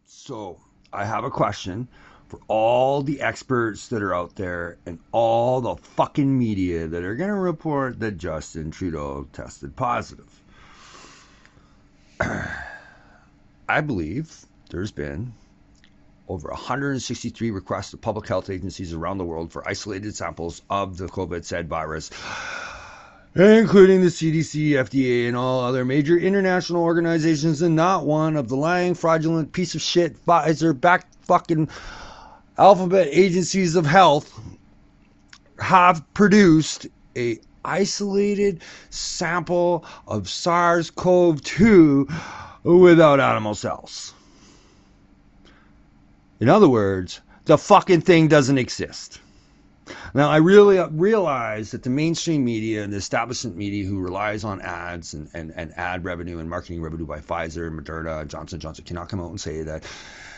So I have a question for all the experts that are out there and all the fucking media that are going to report that Justin Trudeau tested positive. I believe there's been over 163 requests to public health agencies around the world for isolated samples of the COVID said virus, including the CDC, FDA, and all other major international organizations, and not one of the lying, fraudulent piece of shit Pfizer-backed fucking alphabet agencies of health have produced a isolated sample of SARS-CoV-2 without animal cells. In other words, the fucking thing doesn't exist. Now, I really realize that the mainstream media and the establishment media who relies on ads and ad revenue and marketing revenue by Pfizer, Moderna, Johnson & Johnson cannot come out and say that,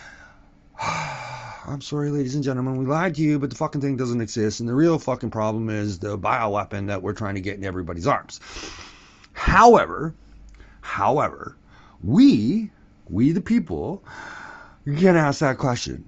I'm sorry, ladies and gentlemen, we lied to you, but the fucking thing doesn't exist. And the real fucking problem is the bioweapon that we're trying to get in everybody's arms. However, we the people, can ask that question.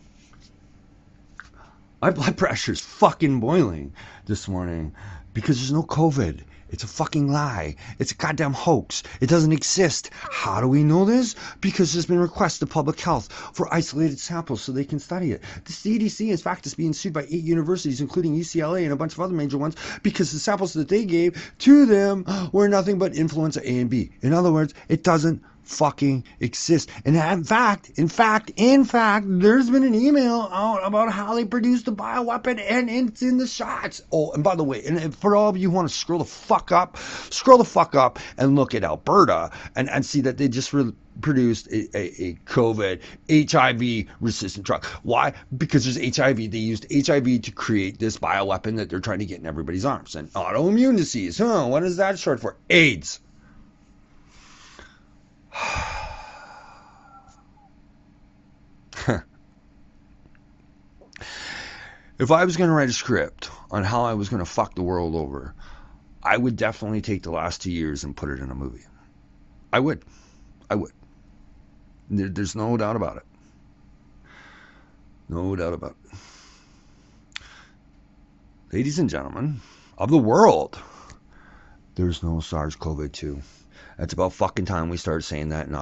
My blood pressure's fucking boiling this morning because there's no COVID. It's a fucking lie. It's a goddamn hoax. It doesn't exist. How do we know this? Because there's been requests to public health for isolated samples so they can study it. The CDC, in fact, is being sued by 8 universities, including UCLA and a bunch of other major ones, because the samples that they gave to them were nothing but influenza A and B. In other words, it doesn't fucking exist. And in fact, there's been an email out about how they produced the bioweapon and it's in the shots. Oh, and by the way, and for all of you who want to scroll the fuck up and look at Alberta and see that they just produced a COVID HIV resistant drug. Why? Because there's HIV. They used HIV to create this bioweapon that they're trying to get in everybody's arms. And autoimmune disease. What is that short for? AIDS. If I was going to write a script on how I was going to fuck the world over, I would definitely take the last 2 years and put it in a movie. I would. There's no doubt about it. No doubt about it. Ladies and gentlemen of the world, there's no SARS-CoV-2. It's about fucking time we start saying that.